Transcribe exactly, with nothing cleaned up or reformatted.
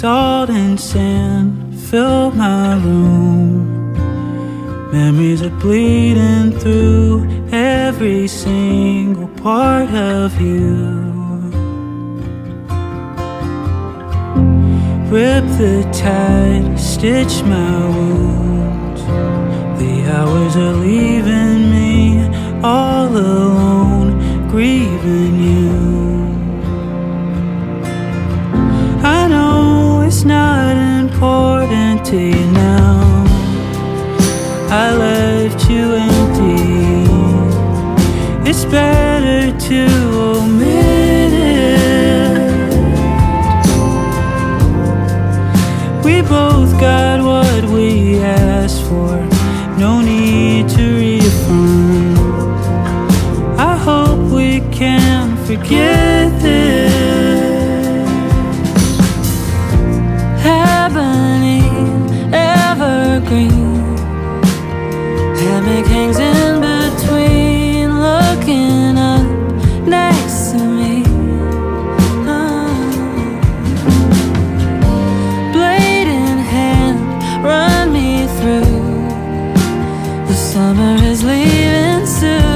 Salt and sand fill my room. Memories are bleeding through every single part of you. Rip the tide, stitch my wounds. The hours are leaving me all alone, grieving you. I know it's not important to you now. I left you empty. It's better to omit it. We both got what we asked for. No need to reaffirm. I hope we can forget this. Ebony, evergreen, hammock hangs in between, looking up next to me. Oh. Blade in hand, run me through. The summer is leaving soon.